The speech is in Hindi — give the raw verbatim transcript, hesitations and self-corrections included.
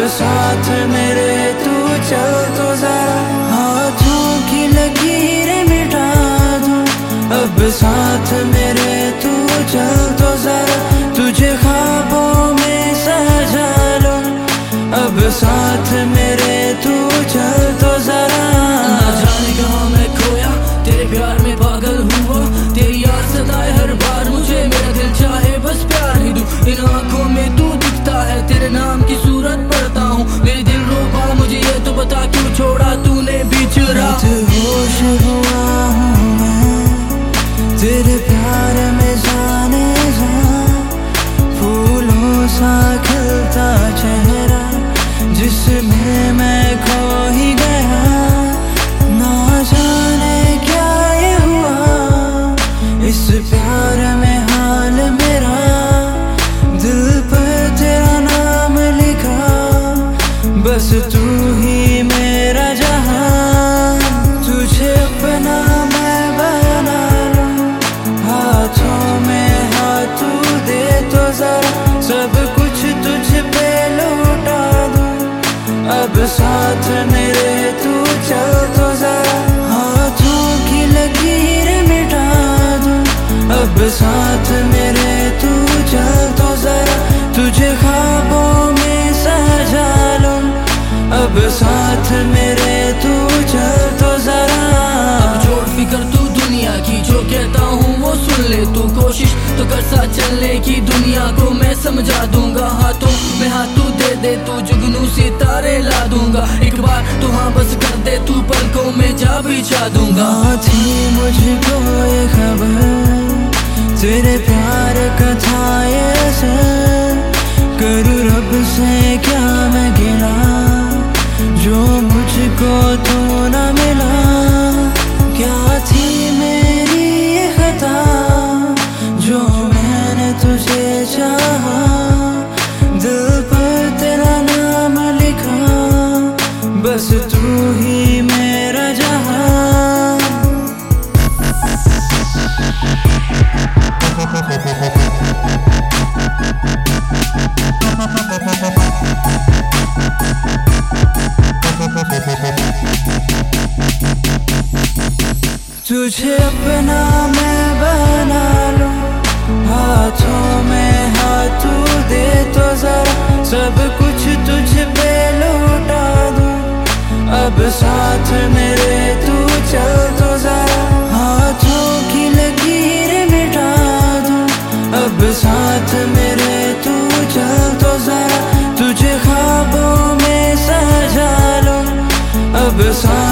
साथ मेरे तू चल तो जरा, हाथों की लकीरें मिटा दूं। अब साथ मेरे तू चल तो जरा, तुझे ख्वाबों में सजा लूं। अब साथ मेरे तू चल तो जरा। ना जाने कहाँ मैं खोया, तेरे प्यार में पागल हुआ। तेरी याद सताए हर बार मुझे, मेरा दिल चाहे बस प्यार ही दूं। इन आंखों में तू दिखता है, तेरे नाम की सूरत पढ़ता हूँ। मेरे दिल रोका, मुझे ये तो बता क्यों छोड़ा तूने बीच राह। होश हुआ हूँ मैं तेरे प्यार में, जाने जा फूलों सा खिलता चेहरा जिसमें मैं खो ही गया। ना जाने क्या ये हुआ इस प्यार में हाल मेरा, दिल पर तेरा नाम लिखा, बस तू ही मेरा जहां। तुझे अपना मैं बना लूं, हाथों में हाथ तू दे तो जरा, सब कुछ तुझ पे लौटा दूं। अब साथ मेरे तू चल तो जरा, हाथों की लकीरें मिटा दूं। अब साथ मेरे तू चल तो जरा, तुझे ख्वाबों में सजा लूं। अब साथ मेरे तू चल तो जरा। अब छोड़ फिकर तू दुनिया की, जो कहता हूँ वो सुन ले तू। कोशिश तो कर साथ चलने की, दुनिया को मैं समझा दूंगा। हाथों में हाथ तू दे दे, तू जुगनू सितारे ला दूंगा। एक बार तो हाँ बस कर दे तू, पलकों में जा बिछा दूंगा। थी मुझको ये खबर तेरे प्यार का था ये असर, करूँ रब से क्या मैं गिला जो मुझको तो न मिला। क्या थी मेरी ये खता जो मैंने तुझे चाहा, दिल पर तेरा नाम लिखा, बस तू ही मेरा जहां। तुझे अपना मैं बना लूं, हाथों में हाथ तू दे तो जरा, सब कुछ तुझ पे लौटा दूं। अब साथ मेरे तू चल तो जरा, हाथों की लकीरें मिटा दूं। अब साथ मेरे तू चल तो जरा, तुझे ख्वाबों में सजा लूं। अब साथ